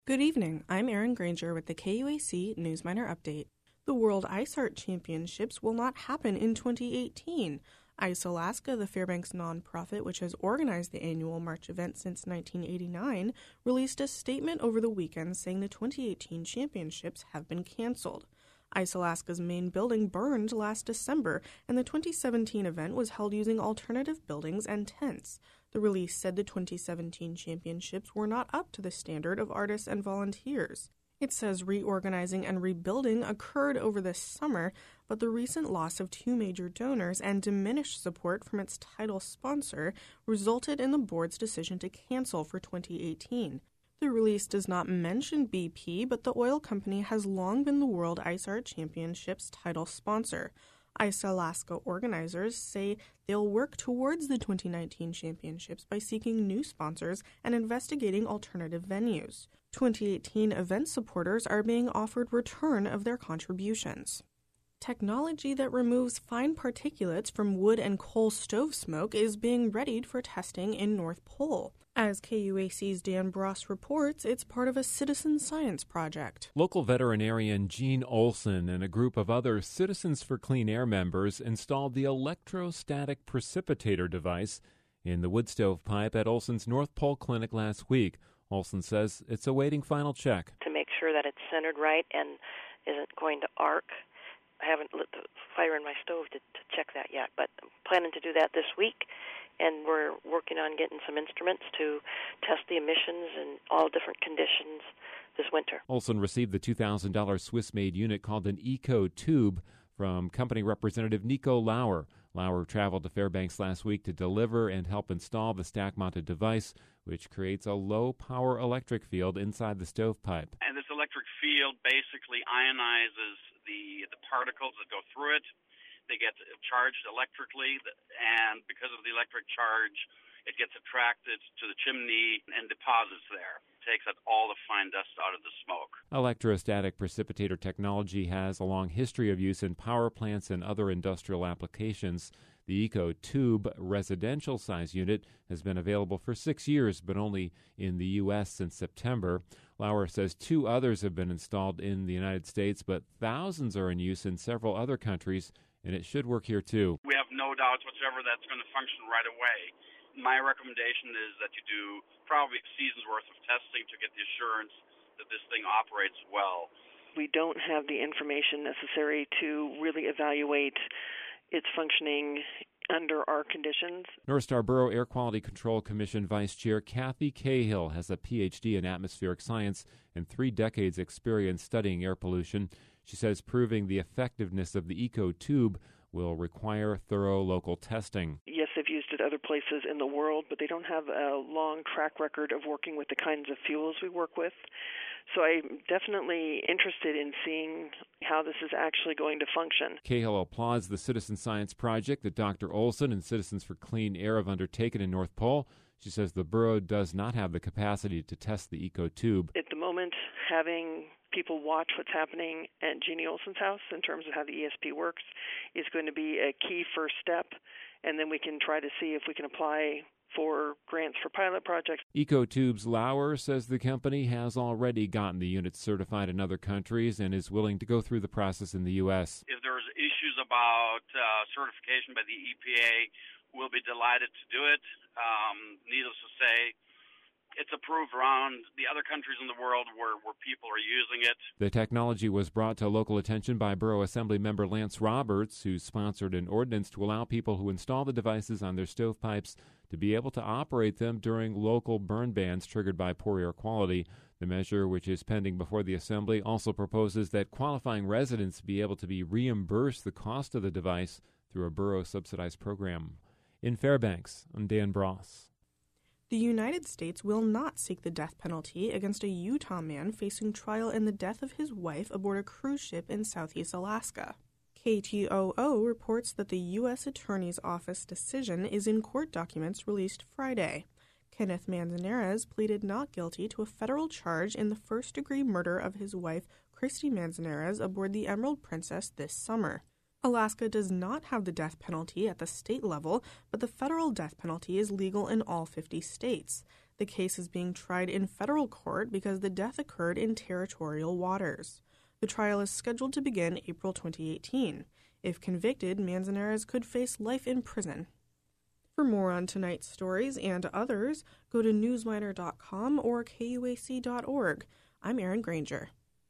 Good evening. I'm Erin Granger with the KUAC Newsminer Update. The World Ice Art Championships will not happen in 2018. Ice Alaska, the Fairbanks nonprofit which has organized the annual March event since 1989, released a statement over the weekend saying the 2018 championships have been canceled. Ice Alaska's main building burned last December, and the 2017 event was held using alternative buildings and tents. The release said the 2017 championships were not up to the standard of artists and volunteers. It says reorganizing and rebuilding occurred over this summer, but the recent loss of two major donors and diminished support from its title sponsor resulted in the board's decision to cancel for 2018. The release does not mention BP, but the oil company has long been the World Ice Art Championships title sponsor. Ice Alaska organizers say they'll work towards the 2019 championships by seeking new sponsors and investigating alternative venues. 2018 event supporters are being offered return of their contributions. Technology that removes fine particulates from wood and coal stove smoke is being readied for testing in North Pole. As KUAC's Dan Bross reports, it's part of a citizen science project. Local veterinarian Gene Olson and a group of other Citizens for Clean Air members installed the electrostatic precipitator device in the wood stove pipe at Olson's North Pole Clinic last week. Olson says it's awaiting final check. To make sure that it's centered right and isn't going to arc. I haven't lit the fire in my stove to check that yet, but I'm planning to do that this week, and we're working on getting some instruments to test the emissions in all different conditions this winter. Olson received the $2,000 Swiss-made unit called an EcoTube from company representative Nico Lauer. Lauer traveled to Fairbanks last week to deliver and help install the stack-mounted device, which creates a low-power electric field inside the stovepipe. And this electric field basically ionizes the particles that go through it. They get charged electrically, and because of the electric charge, it gets attracted to the chimney and deposits there. It takes out all the fine dust out of the smoke. Electrostatic precipitator technology has a long history of use in power plants and other industrial applications. The EcoTube residential size unit has been available for 6 years, but only in the U.S. since September. Lauer says 2 others have been installed in the United States, but thousands are in use in several other countries, and it should work here too. We have no doubts whatsoever that's going to function right away. My recommendation is that you do probably a season's worth of testing to get the assurance that this thing operates well. We don't have the information necessary to really evaluate its functioning under our conditions. North Star Borough Air Quality Control Commission Vice Chair Kathy Cahill has a Ph.D. in atmospheric science and 3 decades experience studying air pollution. She says proving the effectiveness of the EcoTube will require thorough local testing. Yes, they've used it other places in the world, but they don't have a long track record of working with the kinds of fuels we work with. So I'm definitely interested in seeing how this is actually going to function. Cahill applauds the citizen science project that Dr. Olson and Citizens for Clean Air have undertaken in North Pole. She says the borough does not have the capacity to test the EcoTube. At the moment, having people watch what's happening at Jeannie Olson's house in terms of how the ESP works is going to be a key first step, and then we can try to see if we can apply for grants for pilot projects. EcoTube's Lauer says the company has already gotten the units certified in other countries and is willing to go through the process in the U.S. If there's issues about certification by the EPA, we'll be delighted to do it. Needless to say, it's approved around the other countries in the world where people are using it. The technology was brought to local attention by Borough Assembly member Lance Roberts, who sponsored an ordinance to allow people who install the devices on their stovepipes to be able to operate them during local burn bans triggered by poor air quality. The measure, which is pending before the Assembly, also proposes that qualifying residents be able to be reimbursed the cost of the device through a borough-subsidized program. In Fairbanks, I'm Dan Bross. The United States will not seek the death penalty against a Utah man facing trial in the death of his wife aboard a cruise ship in southeast Alaska. KTOO reports that the U.S. Attorney's Office decision is in court documents released Friday. Kenneth Manzanares pleaded not guilty to a federal charge in the first-degree murder of his wife, Christy Manzanares, aboard the Emerald Princess this summer. Alaska does not have the death penalty at the state level, but the federal death penalty is legal in all 50 states. The case is being tried in federal court because the death occurred in territorial waters. The trial is scheduled to begin April 2018. If convicted, Manzanares could face life in prison. For more on tonight's stories and others, go to newsminer.com or kuac.org. I'm Erin Granger.